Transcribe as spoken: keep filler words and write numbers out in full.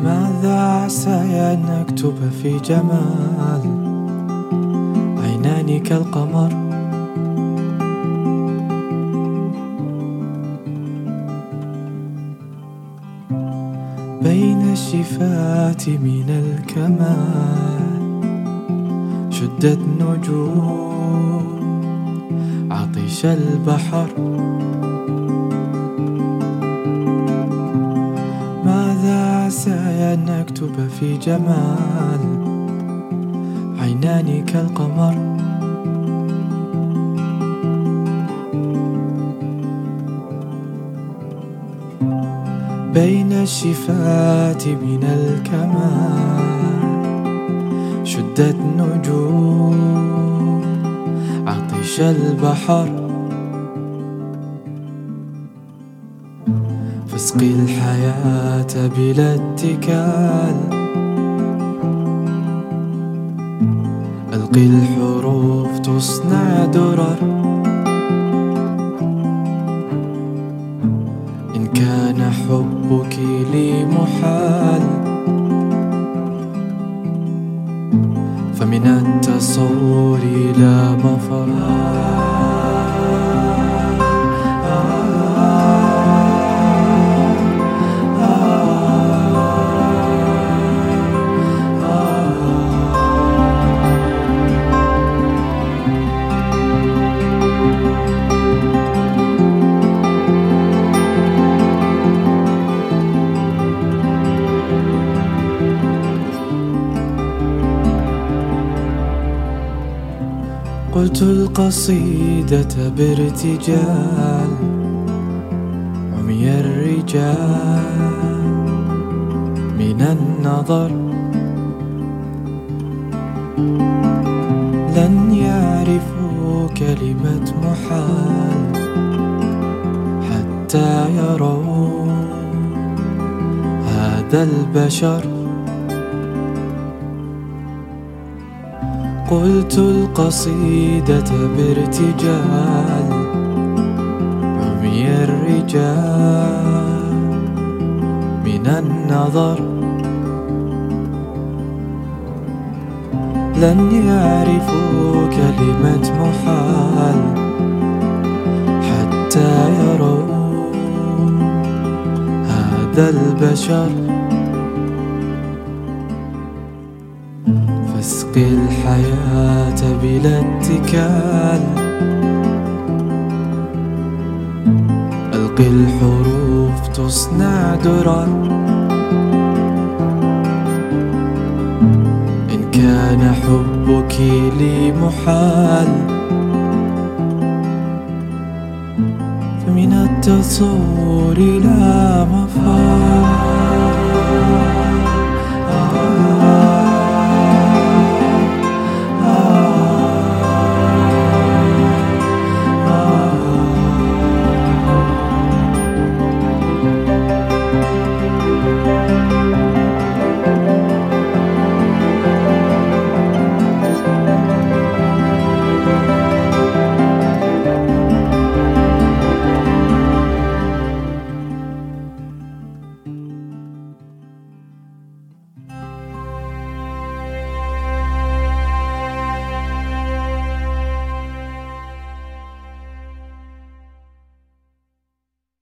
ماذا عسى أن أكتب في جمال عينان كالقمر؟ بين الشفات من الكمال شدت نجوم عطش البحر. ماذا عسى أن أكتب في جمال عينان كالقمر؟ بين الشفات من الكمال شدت نجوم عطش البحر. فاسقي الحياة بلا اتكال، ألقي الحروف تصنع درر. إن كان حبك لي محال فمن التصور لا مفر. قلت القصيدة بارتجال، عمي الرجال من النظر. لن يعرفوا كلمة محال حتى يروا هذا البشر. قلت القصيدة بارتجال، عمي الرجال من النظر. لن يعرفوا كلمة محال حتى يروا هذا البشر. فاسقي الحياة بلا اتكال، ألقي الحروف تصنع درر. إن كان حبك لي محال فمن التصور لا مفر.